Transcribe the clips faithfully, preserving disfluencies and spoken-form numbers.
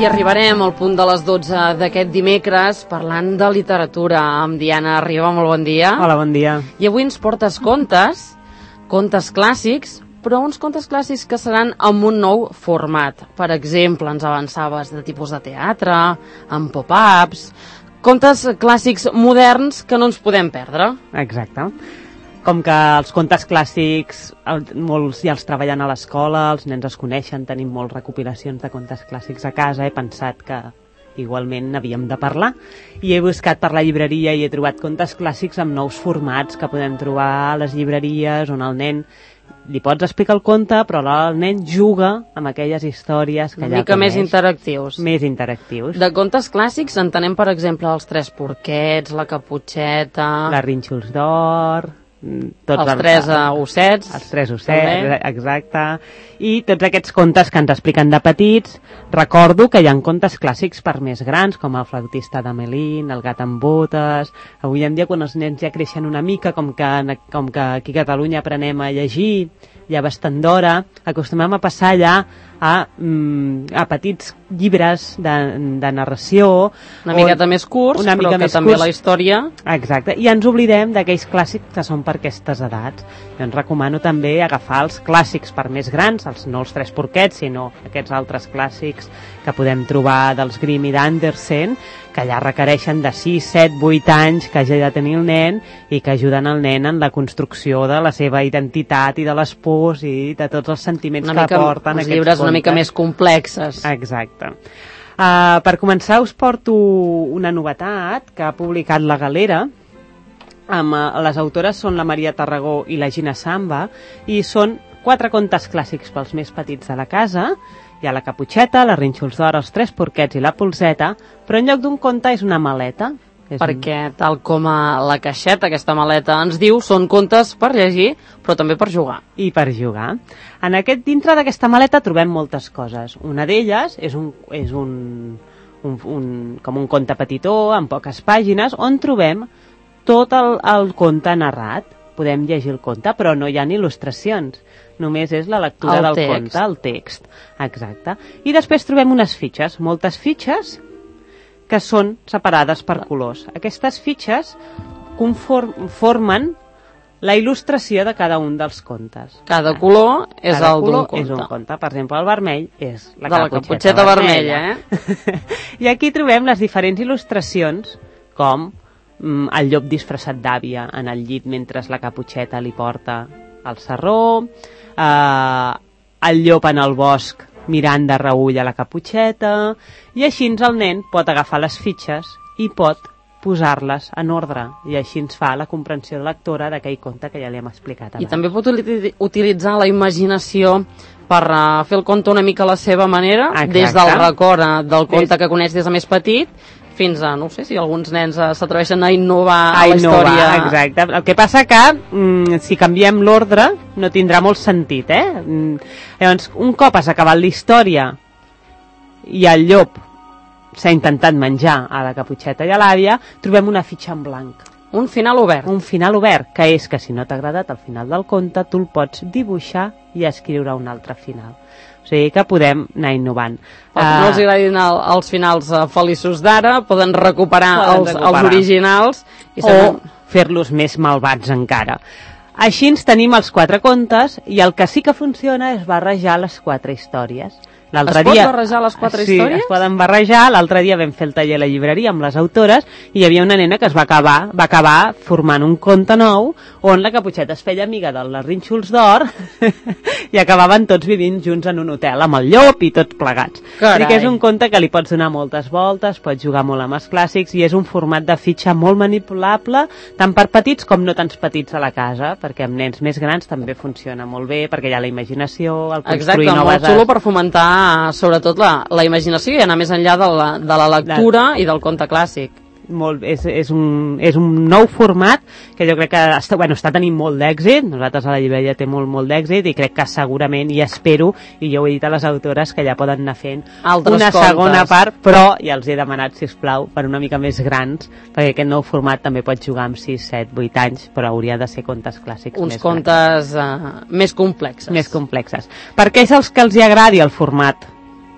I arribarem al punt de les dotze d'aquest dimecres parlant de literatura amb Diana Riba. Molt bon dia. Hola, bon dia. I avui ens portes contes, contes clàssics, però uns contes clàssics que seran amb un nou format. Per exemple, ens avançaves de tipus de teatre, amb pop-ups, contes clàssics moderns que no ens podem perdre. Exacte. Com que els contes clàssics el, molts ja els treballen a l'escola, els nens es coneixen, tenim moltes recopilacions de contes clàssics a casa, he pensat que igualment n'havíem de parlar. I he buscat per la llibreria i he trobat contes clàssics amb nous formats que podem trobar a les llibreries, on el nen li pots explicar el conte, però el nen juga amb aquelles històries que Una ja mica coneix. més interactius. Més interactius. De contes clàssics entenem, per exemple, els Tres Porquets, la Caputxeta... Les Rínxols d'Or... Tots els tres uh, ossets. Els tres ossets, exacte. I tots aquests contes que ens expliquen de petits. Recordo que hi ha contes clàssics per més grans, com el flautista d'Amelín, el gat amb botes. Avui en dia, quan els nens ja creixen una mica, com que, com que aquí a Catalunya aprenem a llegir, ja bastant d'hora, acostumem a passar ja a, mm, a petits llibres de, de narració. Una miqueta més curts, una però mica que més també curts. La història... Exacte, i ens oblidem d'aquells clàssics que són per aquestes edats. Jo ens recomano també agafar els clàssics per més grans, els, no els Tres Porquets, sinó aquests altres clàssics que podem trobar dels Grimm i d'Andersen, que ja requereixen de sis, set, vuit anys que hagi de tenir el nen i que ajuden el nen en la construcció de la seva identitat i de les pors i de tots els sentiments una que mica, aporten aquests llibres contes. Una mica més complexes. Exacte. Uh, per començar us porto una novetat que ha publicat La Galera. Amb, uh, les autores són la Maria Tarragó i la Gina Samba i són quatre contes clàssics pels més petits de la casa. Hi ha la Caputxeta, la Rínxols d'Or, els Tres Porquets i la Polseta, però en lloc d'un conte és una maleta. És Perquè, un... tal com a la caixeta, aquesta maleta ens diu, són contes per llegir, però també per jugar. I per jugar. En aquest, dintre d'aquesta maleta trobem moltes coses. Una d'elles és, un, és un, un, un, com un conte petitó, amb poques pàgines, on trobem tot el, el conte narrat. Podem llegir el conte, però no hi ha il·lustracions. Només és la lectura el del text. conte, el text. Exacte. I després trobem unes fitxes, moltes fitxes que són separades per colors. Aquestes fitxes conform, formen la il·lustració de cada un dels contes. Cada color és cada el d'un conte. És un conte. Per exemple, el vermell és la de la caputxeta, caputxeta vermella. vermella eh? I aquí trobem les diferents il·lustracions, com mm, el llop disfressat d'àvia en el llit mentre la caputxeta li porta el sarró, eh, el llop en el bosc mirant de reüll a la caputxeta, i així el nen pot agafar les fitxes i pot posar-les en ordre, i així ens fa la comprensió lectora d'aquell conte que ja li hem explicat abans. I també pot utilitzar la imaginació per uh, fer el conte una mica a la seva manera. Exacte. Des del record uh, del conte des... que coneix des de més petit, fins a, no sé, si alguns nens uh, s'atreveixen a innovar a, a la innovar, història. Exacte. El que passa que, mm, si canviem l'ordre, no tindrà molt sentit, eh? Mm, llavors, un cop has acabat la història i el llop s'ha intentat menjar a la caputxeta i a l'àvia, trobem una fitxa en blanc. Un final obert. Un final obert, que és que si no t'ha agradat el final del conte, tu el pots dibuixar i escriure un altre final. O sigui que podem anar innovant. Els que no els agradin el, els finals uh, feliços d'ara, poden recuperar, poden els, recuperar. els originals i o fer-los més malvats encara. Així ens tenim els quatre contes i el que sí que funciona és barrejar les quatre històries. Es pot dia... barrejar les quatre sí, històries? Sí, es poden barrejar. L'altre dia vam fer el taller a la llibreria amb les autores i hi havia una nena que es va acabar, va acabar formant un conte nou on la caputxeta es feia amiga de les Rínxols d'Or i acabaven tots vivint junts en un hotel amb el llop i tots plegats. Carai. Que és un conte que li pots donar moltes voltes, pots jugar molt amb els clàssics i és un format de fitxa molt manipulable, tant per petits com no tants petits a la casa, perquè amb nens més grans també funciona molt bé, perquè hi ha la imaginació, el construir Exacte, noves... Exacte, molt xulo per fomentar sobretot la, la imaginació i anar més enllà de la, de la lectura de... i del conte clàssic. Molt, és, és, un, és un nou format que jo crec que està, bueno, està tenint molt d'èxit. Nosaltres a la llibreria té molt, molt d'èxit i crec que segurament, i espero, i jo ho he dit a les autores, que ja poden anar fent altres una contes. Segona part, però ja els he demanat, sisplau, per una mica més grans, perquè aquest nou format també pot jugar amb sis, set, vuit anys, però hauria de ser contes clàssics. Uns més contes uh, més complexes. Més complexes. Per què és els que els hi agradi el format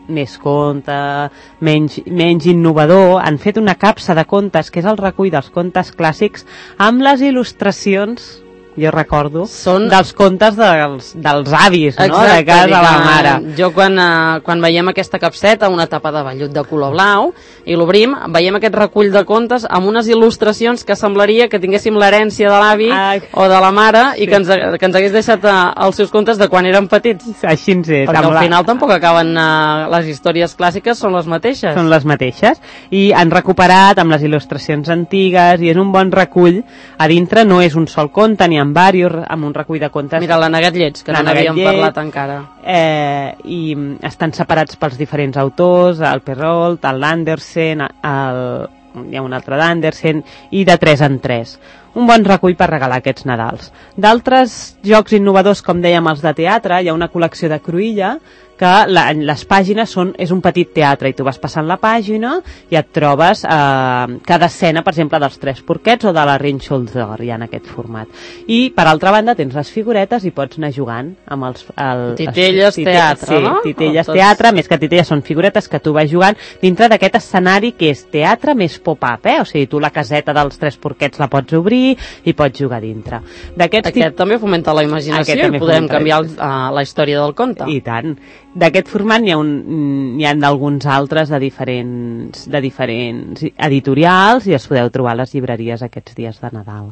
més conte, menys, menys innovador, han fet una capsa de contes, que és el recull dels contes clàssics, amb les il·lustracions, jo recordo, Són... dels contes dels, dels avis, no? Exacte, de casa de la mare. Jo quan, eh, quan veiem aquesta capseta, una tapa de vellut de color blau, i l'obrim, veiem aquest recull de contes amb unes il·lustracions que semblaria que tinguéssim l'herència de l'avi ah, o de la mare sí. i que ens, que ens hagués deixat eh, els seus contes de quan érem petits. Així ens és. Perquè al la... final tampoc acaben... Eh, les històries clàssiques són les mateixes. Són les mateixes. I han recuperat amb les il·lustracions antigues i és un bon recull. A dintre no és un sol conte, ni amb diversos, amb un recull de contes. Mira, la Neguet Lleig, que no n'havíem parlat encara. Eh, I estan separats pels diferents autors, el Perrault, el Andersen, el, hi ha un altre d'Andersen, i de tres en tres. Un bon recull per regalar aquests Nadals. D'altres jocs innovadors, com dèiem, els de teatre, hi ha una col·lecció de Cruïlla, que la, les pàgines són, és un petit teatre i tu vas passant la pàgina i et trobes eh, cada escena, per exemple, dels Tres Porquets o de la Rínxols d'Or, ja en aquest format. I, per altra banda, tens les figuretes i pots anar jugant amb els... El, Titelles els, teatre, sí, no? Titelles tots... teatre, més que titelles són figuretes que tu vas jugant dintre d'aquest escenari que és teatre més pop-up, eh? O sigui, tu la caseta dels Tres Porquets la pots obrir i pots jugar dintre. Aquest tip... també fomenta la imaginació i podem canviar el, uh, la història del conte. I tant. D'aquest format n'hi ha, un, n'hi ha d'alguns altres de diferents, de diferents editorials i es podeu trobar a les llibreries aquests dies de Nadal.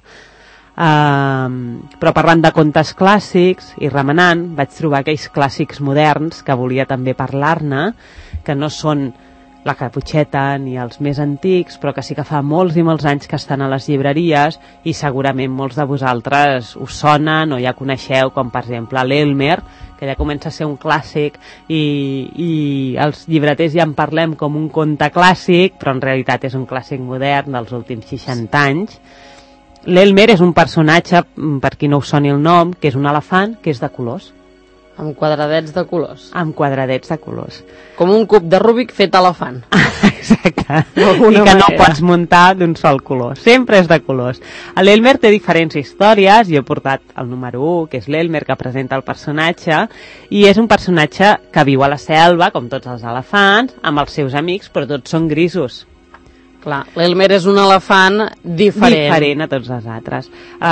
Um, però parlant de contes clàssics i remenant, vaig trobar aquells clàssics moderns que volia també parlar-ne, que no són la Caputxeta ni els més antics, però que sí que fa molts i molts anys que estan a les llibreries i segurament molts de vosaltres us sonen o ja coneixeu, com per exemple l'Elmer, que ja comença a ser un clàssic i, i els llibreters ja en parlem com un conte clàssic, però en realitat és un clàssic modern dels últims seixanta anys. L'Elmer és un personatge, per qui no us soni el nom, que és un elefant que és de colors. Amb quadradets de colors. Amb quadradets de colors. Com un cub de Rubik fet elefant. Exacte. I que manera. No pots muntar d'un sol color. Sempre és de colors. L'Elmer té diferents històries. Jo he portat el número u, que és l'Elmer, que presenta el personatge, i és un personatge que viu a la selva, com tots els elefants, amb els seus amics, però tots són grisos. Clar, l'Elmer és un elefant diferent. Diferent a tots els altres.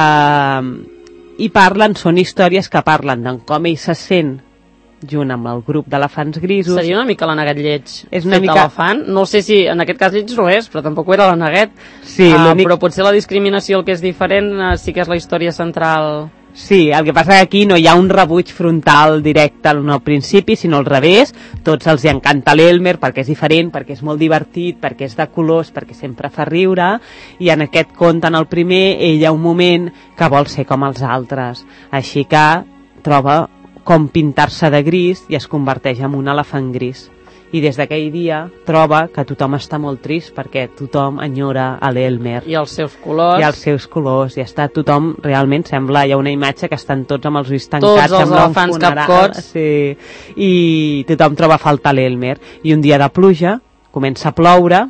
Uh, I parlen, són històries que parlen de com ell se sent junt amb el grup d'elefants grisos. Seria una mica la Neguet Lleig és una fet mica... elefant. No sé si en aquest cas Lleig no és, però tampoc ho era la Neguet. Sí, uh, però potser la discriminació, el que és diferent, uh, sí que és la història central. Sí, el que passa que aquí no hi ha un rebuig frontal directe al principi, sinó al revés. Tots els hi encanta l'Elmer perquè és diferent, perquè és molt divertit, perquè és de colors, perquè sempre fa riure, i en aquest conte, en el primer, ell hi ha un moment que vol ser com els altres. Així que troba com pintar-se de gris i es converteix en un elefant gris. I des d'aquell dia troba que tothom està molt trist perquè tothom enyora a l'Elmer. I els seus colors. I els seus colors. I està tothom, realment, sembla, hi ha una imatge que estan tots amb els ulls tancats. Tots els elefants capcots. Sí. I tothom troba a faltar l'Elmer. I un dia de pluja comença a ploure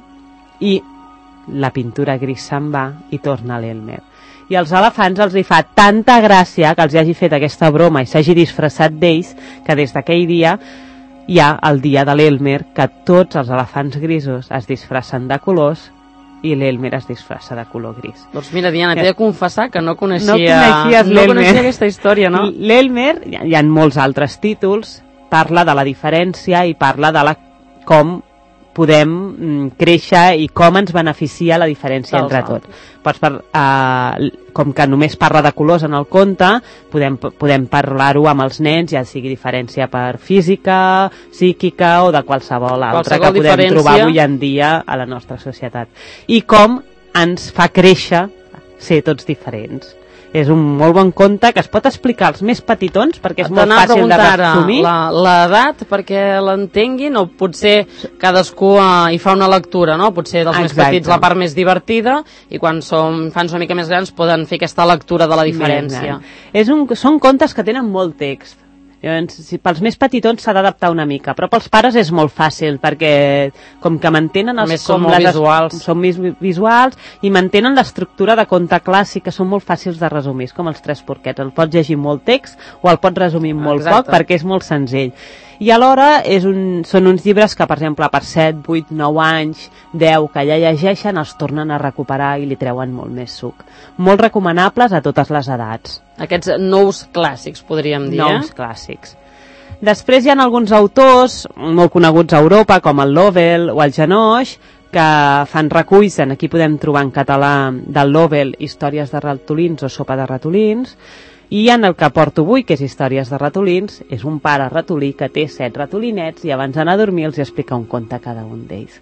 i la pintura gris se'n va i torna l'Elmer. I als elefants els hi fa tanta gràcia que els hagi fet aquesta broma i s'hagi disfressat d'ells que des d'aquell dia hi ha el dia de l'Elmer, que tots els elefants grisos es disfressen de colors i l'Elmer es disfressa de color gris. Doncs mira, Diana, t'he de confessar que no coneixia, no no coneixia aquesta història, no? L'Elmer, hi ha molts altres títols, parla de la diferència i parla de la, com podem mm, créixer i com ens beneficia la diferència Dels entre tot. Pots par, uh, com que només parla de colors en el conte, podem, podem parlar-ho amb els nens, ja sigui diferència per física, psíquica o de qualsevol altra que podem diferència... trobar avui en dia a la nostra societat. I com ens fa créixer ser tots diferents. És un molt bon conte que es pot explicar als més petitons perquè és molt fàcil de resumir. L'edat perquè l'entenguin o potser cadascú uh, hi fa una lectura, no? Potser dels Exacte. Més petits la part més divertida i quan som infants una mica més grans poden fer aquesta lectura de la diferència. És un, són contes que tenen molt text. Llavors, si pels més petitons s'ha d'adaptar una mica, però pels pares és molt fàcil perquè com que mantenen els, més són molt les, visuals són més visuals i mantenen l'estructura de conte clàssic que són molt fàcils de resumir, com els Tres Porquets, el pots llegir molt text o el pots resumir molt Exacte. Poc perquè és molt senzill I alhora és un, són uns llibres que, per exemple, per set, vuit, nou anys, deu, que ja llegeixen, els tornen a recuperar i li treuen molt més suc. Molt recomanables a totes les edats. Aquests nous clàssics, podríem dir, nous eh? clàssics. Després hi ha alguns autors molt coneguts a Europa, com el Lovell o el Genoix, que fan reculls, en aquí podem trobar en català del Lovell Històries de ratolins o Sopa de ratolins, i en el que porto avui, que és Històries de ratolins, és un pare ratolí que té set ratolinets i abans d'anar a dormir els explica un conte a cada un d'ells.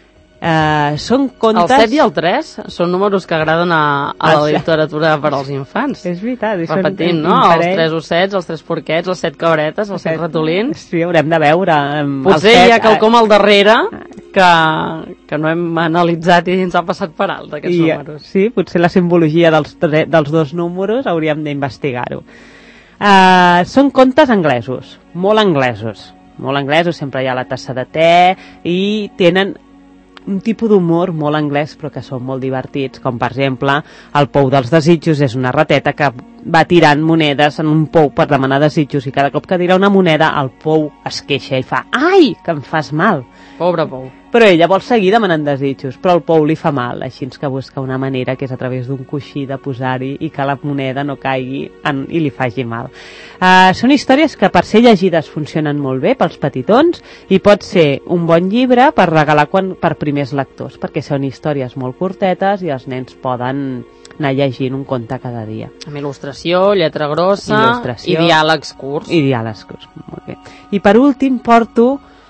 Uh, són contes... El set i el tres són números que agraden a, a la literatura per als infants. És veritat. Repetim, no? Els tres ossets, els tres porquets, les set cabretes, els set ratolins. Sí, haurem de veure. Potser set... hi ha quelcom al darrere que, que no hem analitzat i ens ha passat per alt, aquests I, números. Sí, potser la simbologia dels, dels dos números hauríem d'investigar-ho. Uh, són contes anglesos, molt anglesos. Molt anglesos, sempre hi ha la tassa de te i tenen un tipus d'humor molt anglès però que són molt divertits, com per exemple el pou dels desitjos és una rateta que va tirant monedes en un pou per demanar desitjos i cada cop que tira una moneda el pou es queixa i fa ai, que em fas mal. Pobre pou. Però ella vol seguir demanant desitjos, però el pou li fa mal, així que busca una manera que és a través d'un coixí de posar-hi i que la moneda no caigui en, i li faci mal. Uh, són històries que per ser llegides funcionen molt bé pels petitons i pot ser un bon llibre per regalar quan, per primers lectors, perquè són històries molt curtetes i els nens poden anar llegint un conte cada dia. Amb il·lustració, lletra grossa il·lustració, i diàlegs curts. I diàlegs curts, molt bé. I per últim porto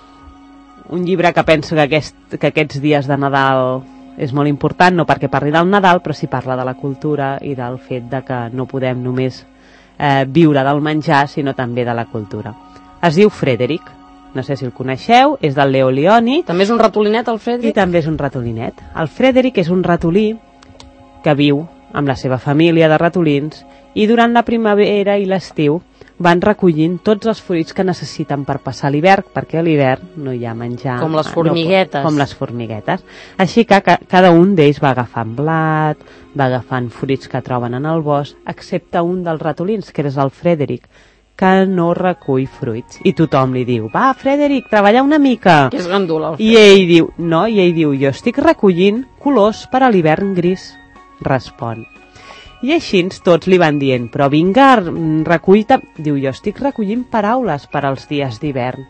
un llibre que penso que, aquest, que aquests dies de Nadal és molt important, no perquè parli del Nadal, però sí parla de la cultura i del fet de que no podem només eh, viure del menjar, sinó també de la cultura. Es diu Frederick, no sé si el coneixeu, és del Leo Lionni. També és un ratolinet, el Frederick? I també és un ratolinet. El Frederick és un ratolí que viu amb la seva família de ratolins i durant la primavera i l'estiu van recollint tots els fruits que necessiten per passar l'hivern, perquè a l'hivern no hi ha menjar. Com les formiguetes. No, com les formiguetes. Així que cada un d'ells va agafant blat, va agafant fruits que troben en el bosc, excepte un dels ratolins, que és el Frederick, que no recull fruits. I tothom li diu, va, Frederick, treballa una mica. Que és gandul, el Frederick. I ell diu, no, i ell diu, jo estic recollint colors per a l'hivern gris, respon. I així tots li van dient, però vinga, recull... Diu, jo estic recollint paraules per als dies d'hivern.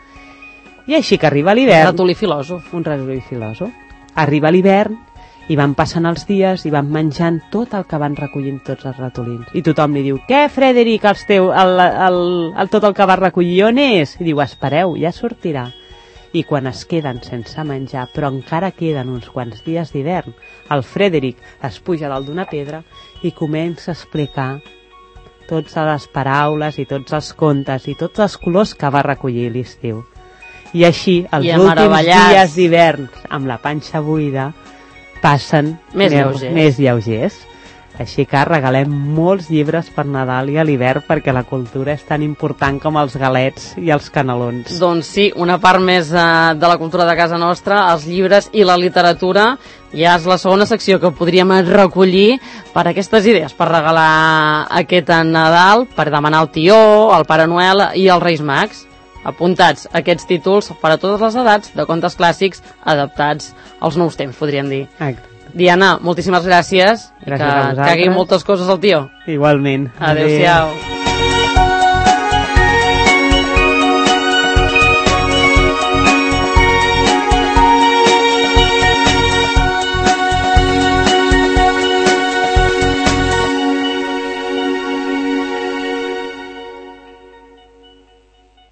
I així que arriba l'hivern... Un ratolí filòsof. Un ratolí filòsof. Arriba l'hivern i van passant els dies i van menjant tot el que van recollint tots els ratolins. I tothom li diu, què, Frederick, els teu, el, el, el, tot el que vas recollir, on és? I diu, espereu, ja sortirà. I quan es queden sense menjar, però encara queden uns quants dies d'hivern, el Frederick es puja dalt d'una pedra i comença a explicar totes les paraules i tots els contes i tots els colors que va recollir l'estiu. I així, els I últims dies d'hivern, amb la panxa buida, passen més lleugers. més lleugers. Així que regalem molts llibres per Nadal i a l'hivern perquè la cultura és tan important com els galets i els canelons. Doncs sí, una part més eh, de la cultura de casa nostra, els llibres i la literatura, ja és la segona secció que podríem recollir per aquestes idees, per regalar aquest Nadal, per demanar al tió, al Pare Noel i als Reis Mags. Apuntats aquests títols per a totes les edats de contes clàssics adaptats als nous temps, podríem dir. Exacte. Diana, moltíssimes gràcies. Gràcies a vosaltres. Que cagui moltes coses al tio. Igualment. Adéu-siau.